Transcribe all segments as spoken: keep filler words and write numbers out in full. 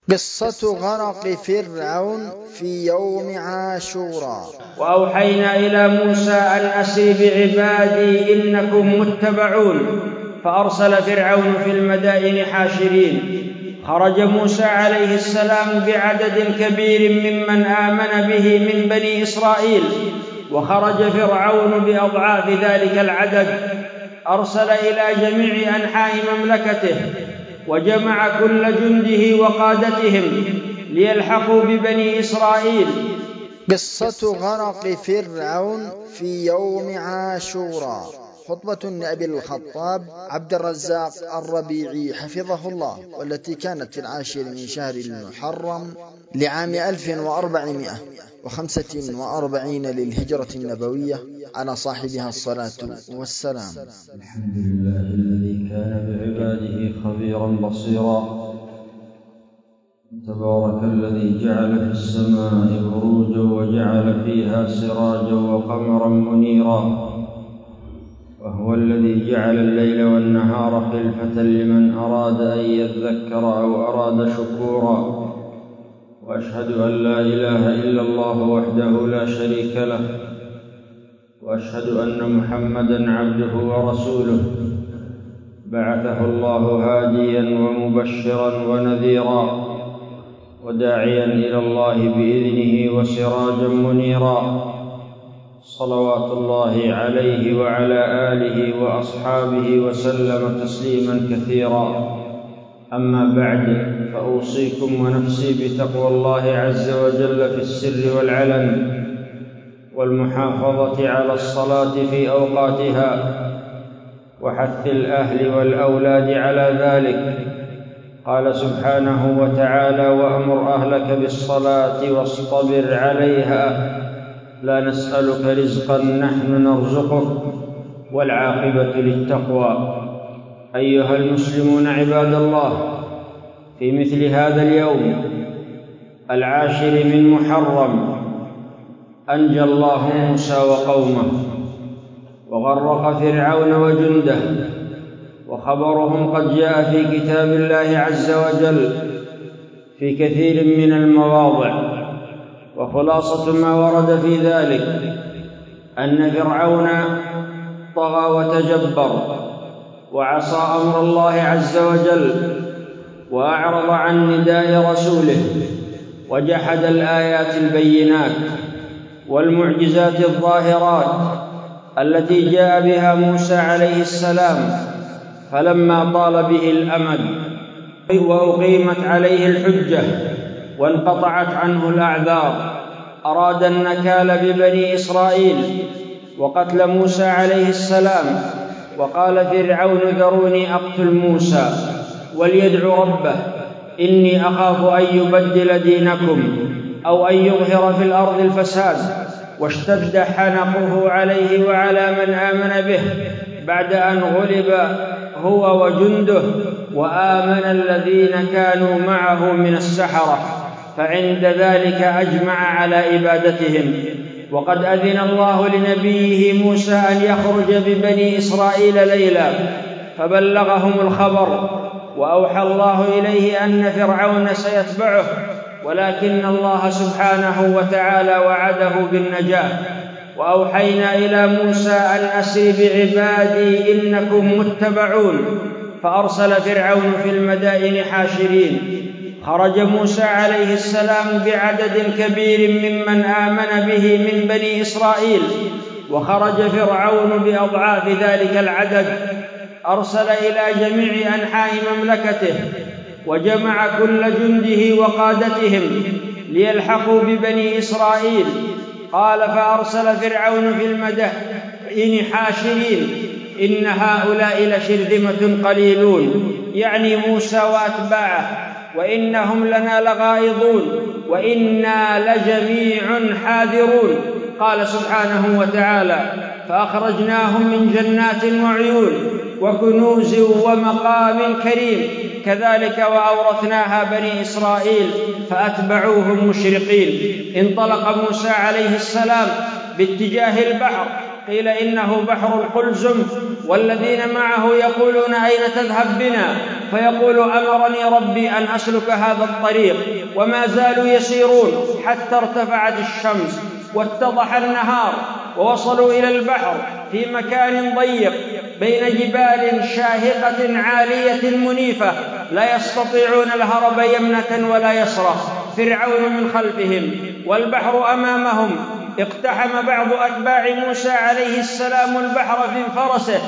قصة غرق فرعون في يوم عاشوراء. وأوحينا إلى موسى أن أسر بعبادي إنكم متبعون فأرسل فرعون في المدائن حاشرين. خرج موسى عليه السلام بعدد كبير ممن آمن به من بني إسرائيل، وخرج فرعون بأضعاف ذلك العدد. أرسل إلى جميع أنحاء مملكته وجمع كل جنده وقادتهم ليلحقوا ببني إسرائيل. قصة غرق فرعون في يوم عاشوراء. خطبة لأبي الخطاب عبد الرزاق الربيعي حفظه الله، والتي كانت في العاشر من شهر المحرم لعام ألف وأربعمائة وخمسة وأربعين للهجرة النبوية، على صاحبها الصلاة والسلام. الحمد لله الذي كان بعباده خبيرا بصيرا. تبارك الذي جعل في السماء بروجا وجعل فيها سراجا وقمرا منيرا، وهو الذي جعل الليل والنهار خلفة لمن أراد أن يذكر أو أراد شكورا. وأشهد أن لا إله إلا الله وحده لا شريك له، وأشهد أن محمدًا عبده ورسوله، بعثه الله هاديا ومبشرا ونذيرا وداعيا إلى الله بإذنه وسراجا منيرا. صلوات الله عليه وعلى آله وأصحابه وسلم تسليما كثيرا. أما بعد، فأوصيكم ونفسي بتقوى الله عز وجل في السر والعلن، والمحافظة على الصلاة في أوقاتها، وحث الأهل والأولاد على ذلك. قال سبحانه وتعالى: وأمر أهلك بالصلاة واصطبر عليها لا نسألك رزقا نحن نرزقك والعاقبة للتقوى. أيها المسلمون عباد الله، في مثل هذا اليوم العاشر من محرم أنجى الله موسى وقومه وغرق فرعون وجنده، وخبرهم قد جاء في كتاب الله عز وجل في كثير من المواضع. وخلاصة ما ورد في ذلك أن فرعون طغى وتجبر وعصى أمر الله عز وجل، وأعرض عن نداء رسوله، وجحد الآيات البينات والمعجزات الظاهرات التي جاء بها موسى عليه السلام. فلما طال به الأمد وأقيمت عليه الحجة وانقطعت عنه الأعذار، أراد النكال ببني إسرائيل وقتل موسى عليه السلام. وقال فرعون: ذروني أقتل موسى وليدعو ربه إني أخاف أن يبدل دينكم أو أن يظهر في الأرض الفساد. واشتد حنقه عليه وعلى من آمن به بعد أن غلب هو وجنده، وآمن الذين كانوا معه من السحرة، فعند ذلك أجمع على إبادتهم. وقد أذن الله لنبيه موسى أن يخرج ببني إسرائيل ليلا، فبلغهم الخبر، وأوحى الله إليه أن فرعون سيتبعه، ولكن الله سبحانه وتعالى وعده بالنجاة. وأوحينا إلى موسى أن أسر بعبادي إنكم متبعون فأرسل فرعون في المدائن حاشرين. خرج موسى عليه السلام بعدد كبير ممن آمن به من بني إسرائيل، وخرج فرعون بأضعاف ذلك العدد. أرسل إلى جميع أنحاء مملكته وجمع كل جنده وقادتهم ليلحقوا ببني إسرائيل. قال: فأرسل فرعون في المدائن حاشرين إن هؤلاء لشرذمة قليلون، يعني موسى وأتباعه، وإنهم لنا لغائظون وإنا لجميع حاذرون. قال سبحانه وتعالى: فأخرجناهم من جنات وعيون وكنوز ومقام كريم، كذلك وأورثناها بني إسرائيل فأتبعوهم مشرقين. انطلق موسى عليه السلام باتجاه البحر، قيل إنه بحر القلزم، والذين معه يقولون: أين تذهب بنا؟ فيقول أمرني ربي أن أسلك هذا الطريق، وما زالوا يسيرون حتى ارتفعت الشمس واتضح النهار، ووصلوا إلى البحر في مكان ضيق بين جبال شاهقة عالية منيفة لا يستطيعون الهرب يمنة ولا يسرى. فرعون من خلفهم والبحر أمامهم. اقتحم بعض أتباع موسى عليه السلام البحر في فرسه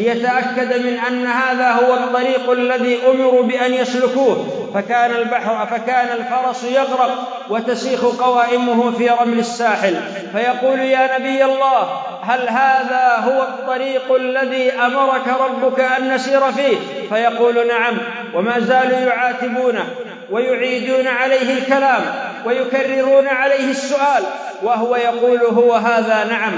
ليتأكد من أن هذا هو الطريق الذي أمروا بأن يسلكوه، فكان البحر فكان الفرس يغرق وتسيخ قوائمه في رمل الساحل، فيقول يا نبي الله هل هذا هو الطريق الذي أمرك ربك أن نسير فيه؟ فيقول نعم، وما زالوا يعاتبونه ويعيدون عليه الكلام ويكررون عليه السؤال، وهو يقول هو هذا نعم.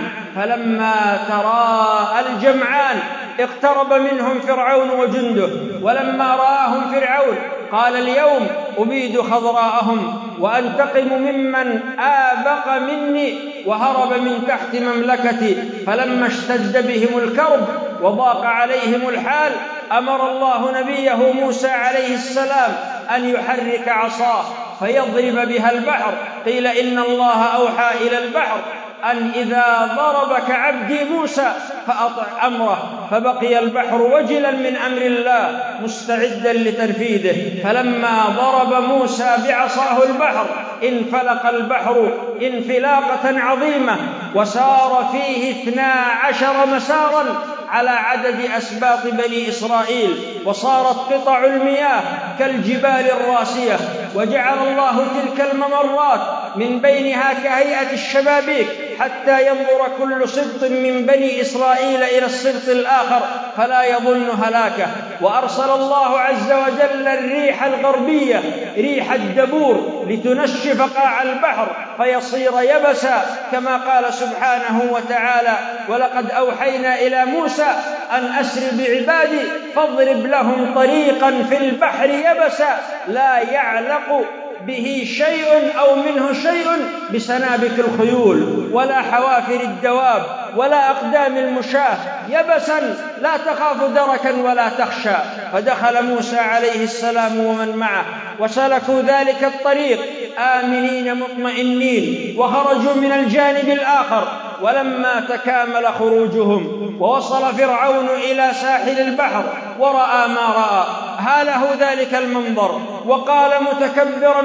فلما تراءى الجمعان اقترب منهم فرعون وجنده، ولما رآهم فرعون قال اليوم أبيد خضراءهم وأنتقم ممن آبق مني وهرب من تحت مملكتي. فلما اشتد بهم الكرب وضاق عليهم الحال أمر الله نبيه موسى عليه السلام أن يحرك عصاه فيضرب بها البحر. قيل إن الله أوحى إلى البحر أن إذا ضربك عبدي موسى فأطع أمره، فبقي البحر وجلا من أمر الله مستعدا لتنفيذه. فلما ضرب موسى بعصاه البحر انفلق البحر انفلاقة عظيمة، وسار فيه اثنا عشر مسارا على عدد أسباط بني إسرائيل، وصارت قطع المياه كالجبال الراسية، وجعل الله تلك الممرات من بينها كهيئة الشبابيك حتى ينظر كل سبط من بني إسرائيل إلى السبط الآخر فلا يظن هلاكه. وأرسل الله عز وجل الريح الغربية ريح الدبور لتنشف قاع البحر فيصير يبسا، كما قال سبحانه وتعالى ولقد أوحينا إلى موسى أن أسر بعبادي فاضرب لهم طريقا في البحر يبسا لا يعلق به شيء أو منه شيء بسنابك الخيول ولا حوافر الدواب ولا أقدام المشاة، يبسا لا تخاف دركا ولا تخشى. فدخل موسى عليه السلام ومن معه وسلكوا ذلك الطريق آمنين مطمئنين، وخرجوا من الجانب الآخر. ولما تكامل خروجهم ووصل فرعون إلى ساحل البحر ورأى ما رأى هاله ذلك المنظر، وقال متكبرا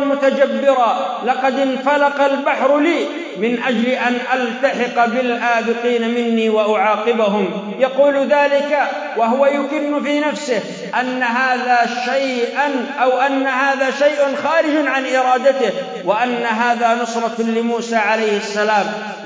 متجبرا لقد انفلق البحر لي من أجل أن ألتحق بالآبقين مني وأعاقبهم. يقول ذلك وهو يكن في نفسه أن هذا شيئا أو أن هذا شيء خارج عن إرادته، وأن هذا نصرة لموسى عليه السلام،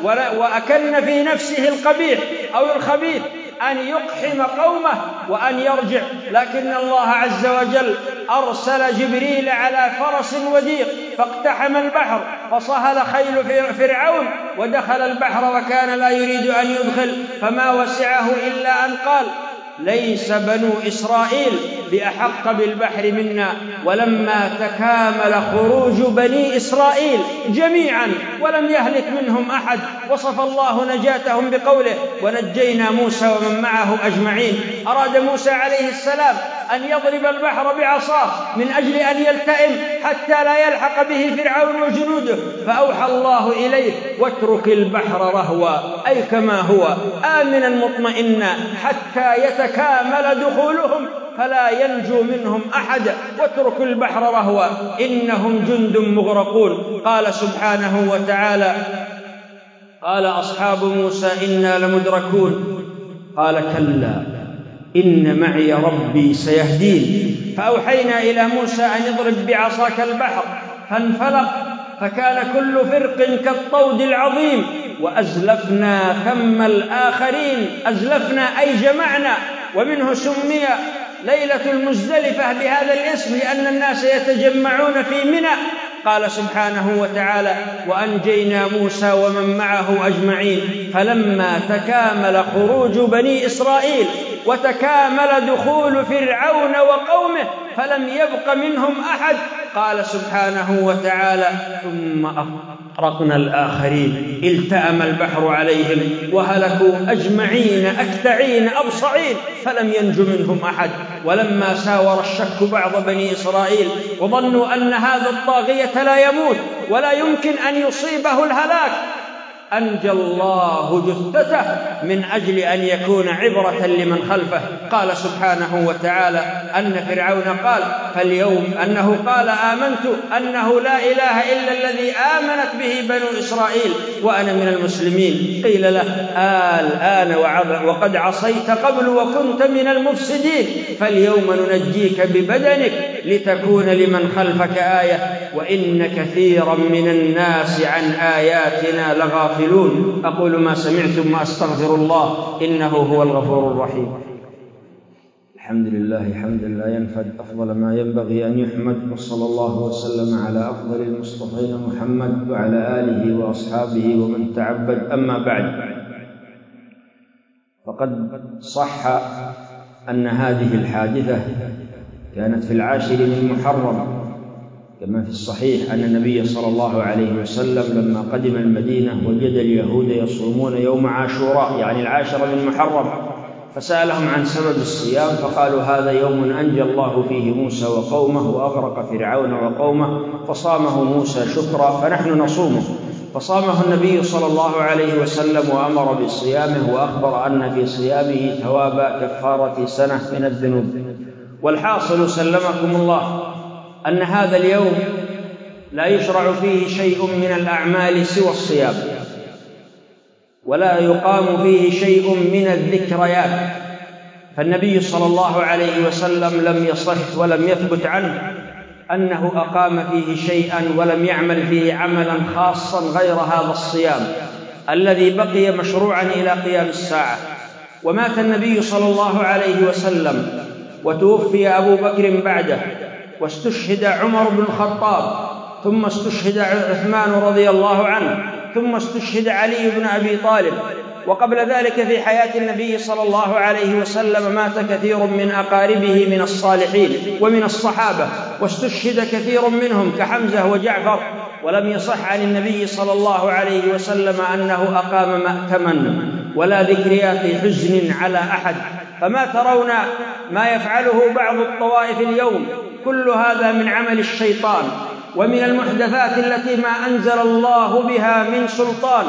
وأكن في نفسه القبيح أو الخبيث أن يقحم قومه وأن يرجع، لكن الله عز وجل أرسل جبريل على فرس وديق فاقتحم البحر فصهل خيل فرعون ودخل البحر وكان لا يريد أن يدخل، فما وسعه إلا أن قال ليس بنو إسرائيل بأحق بالبحر منا. ولما تكامل خروج بني إسرائيل جميعا ولم يهلك منهم أحد وصف الله نجاتهم بقوله ونجينا موسى ومن معه أجمعين. أراد موسى عليه السلام أن يضرب البحر بعصاه من أجل أن يلتئم حتى لا يلحق به فرعون وجنوده، فأوحى الله إليه واترك البحر رهوا أي كما هو آمنا مطمئنا حتى يتكامل دخولهم فلا ينجو منهم أحد، واترك البحر رهوا إنهم جند مغرقون. قال سبحانه وتعالى قال أصحاب موسى إنا لمدركون قال كلا إن معي ربي سيهدين. فأوحينا إلى موسى أن يضرب بعصاك البحر فانفلق فكان كل فرق كالطود العظيم، وأزلفنا ثم الآخرين. أزلفنا أي جمعنا، ومنه سمي ليلة المزدلفة بهذا الاسم لأن الناس يتجمعون في منى. قال سبحانه وتعالى وأنجينا موسى ومن معه أجمعين. فلما تكامل خروج بني إسرائيل وتكامل دخول فرعون وقومه فلم يبق منهم أحد قال سبحانه وتعالى: ثم أغرقنا الآخرين التأم البحر عليهم وهلكوا أجمعين أكتعين أبصعين فلم ينج منهم أحد. ولما ساور الشك بعض بني إسرائيل وظنوا أن هذا الطاغية لا يموت ولا يمكن أن يصيبه الهلاك، أنجى الله جثته من أجل أن يكون عبرة لمن خلفه. قال سبحانه وتعالى أن فرعون قال فاليوم أنه قال آمنت أنه لا إله إلا الذي آمنت به بنو إسرائيل وأنا من المسلمين. قيل له الآن وقد عصيت قبل وكنت من المفسدين فاليوم ننجيك ببدنك لتكون لمن خلفك آية وإن كثيرا من الناس عن آياتنا لغافلون. أقول ما سمعتم وأستغفر الله إنه هو الغفور الرحيم. الحمد لله حمدا لا ينفد، أفضل ما ينبغي أن يحمد، وصلى الله وسلم على أفضل المصطفين محمد وعلى آله وأصحابه ومن تعبد. أما بعد، فقد صح أن هذه الحادثة كانت في العاشر من محرم، كما في الصحيح أن النبي صلى الله عليه وسلم لما قدم المدينة وجد اليهود يصومون يوم عاشوراء يعني العاشر من محرم، فسألهم عن سبب الصيام فقالوا هذا يوم أنجى الله فيه موسى وقومه وأغرق فرعون وقومه فصامه موسى شكرا فنحن نصومه. فصامه النبي صلى الله عليه وسلم وأمر بصيامه وأخبر أن في صيامه ثواب كفارة سنة من الذنوب. والحاصل سلمكم الله أن هذا اليوم لا يشرع فيه شيء من الأعمال سوى الصيام، ولا يقام فيه شيء من الذكريات، فالنبي صلى الله عليه وسلم لم يصح ولم يثبت عنه أنه أقام فيه شيئا ولم يعمل فيه عملا خاصا غير هذا الصيام الذي بقي مشروعا إلى قيام الساعة. ومات النبي صلى الله عليه وسلم وتوفي أبو بكر بعده، واستشهد عمر بن الخطاب، ثم استشهد عثمان رضي الله عنه، ثم استشهد علي بن أبي طالب. وقبل ذلك في حياة النبي صلى الله عليه وسلم مات كثير من أقاربه من الصالحين ومن الصحابة، واستشهد كثير منهم كحمزة وجعفر. ولم يصح عن النبي صلى الله عليه وسلم أنه أقام مأتما ولا ذكريات حزن على أحد. فما ترون ما يفعله بعض الطوائف اليوم كل هذا من عمل الشيطان ومن المحدثات التي ما أنزل الله بها من سلطان،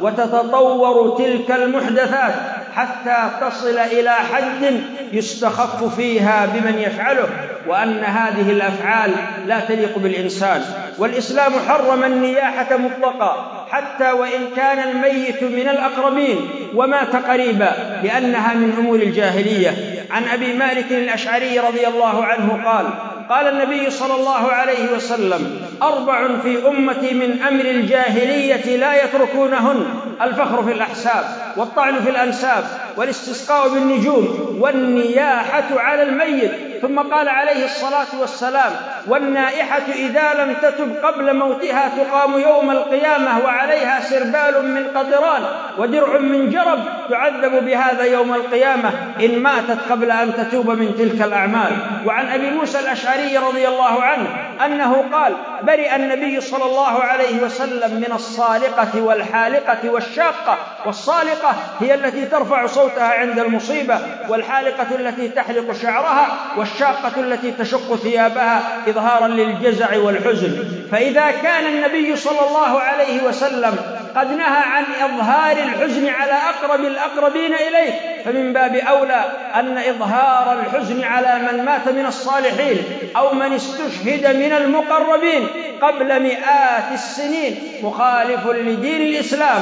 وتتطور تلك المحدثات حتى تصل إلى حد يستخف فيها بمن يفعله، وأن هذه الأفعال لا تليق بالإنسان. والإسلام حرم النياحة مطلقا حتى وإن كان الميت من الأقربين ومات قريبا، لأنها من أمور الجاهلية. عن أبي مالك الأشعري رضي الله عنه قال قال النبي صلى الله عليه وسلم أربع في أمتي من أمر الجاهلية لا يتركونهن: الفخر في الأحساب، والطعن في الأنساب، والاستسقاء بالنجوم، والنياحة على الميت. ثم قال عليه الصلاة والسلام: والنائحة إذا لم تتب قبل موتها تقام يوم القيامة وعليها سربال من قطران ودرع من جرب تعذب بهذا يوم القيامة إن ماتت قبل أن تتوب من تلك الأعمال. وعن أبي موسى الأشعري رضي الله عنه أنه قال: برئ النبي صلى الله عليه وسلم من الصالقة والحالقة والشاقة. والصالقة هي التي ترفع صوتها عند المصيبة، والحالقة التي تحلق شعرها، والشاقة التي تشق ثيابها إظهارا للجزع والحزن. فإذا كان النبي صلى الله عليه وسلم قد نهى عن إظهار الحزن على أقرب الأقربين إليه، فمن باب أولى أن إظهار الحزن على من مات من الصالحين أو من استشهد من المقربين قبل مئات السنين مخالف لدين الإسلام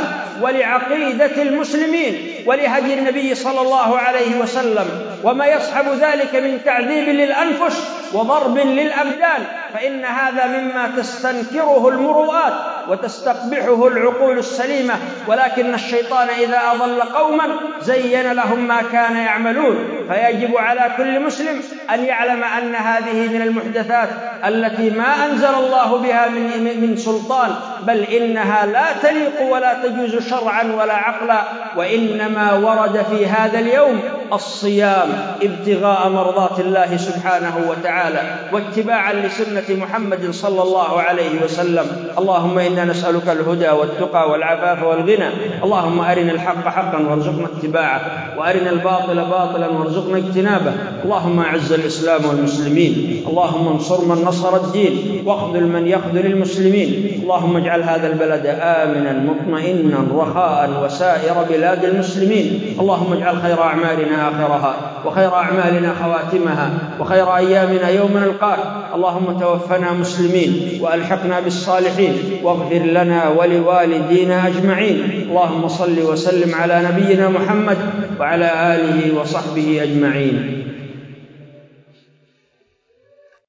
ولعقيدة المسلمين ولهدي النبي صلى الله عليه وسلم، وما يصحب ذلك من تعذيب للأنفس وضرب للأبدان، فإن هذا مما تستنكره المروءات وتستقبحه العقول السليمة. ولكن الشيطان إذا أضل قوما زين لهم ما كان يعملون. فيجب على كل مسلم أن يعلم أن هذه من المحدثات التي ما أنزل الله بها من, من سلطان، بل إنها لا تليق ولا تجوز شرعا ولا عقلا، وإنما ورد في هذا اليوم الصيام ابتغاء مرضات الله سبحانه وتعالى واتباعا لسنة محمد صلى الله عليه وسلم. اللهم إنا نسألك الهدى والتقى والعفاف والغنى. اللهم أرنا الحق حقا وارزقنا اتباعه، وأرنا الباطل باطلا وارزقنا اجتنابه. اللهم أعز الإسلام والمسلمين، اللهم انصر من نصر الدين، واخذل من يخذل المسلمين. اللهم اجعل هذا البلد آمنا مطمئنا رخاء وسائر بلاد المسلمين. اللهم اجعل خير أعمالنا آخرها، وخير أعمالنا خواتمها، وخير أيامنا يوم نلقاك. اللهم توفنا مسلمين وألحقنا بالصالحين، واغفر لنا ولوالدينا أجمعين. اللهم صل وسلم على نبينا محمد وعلى آله وصحبه أجمعين.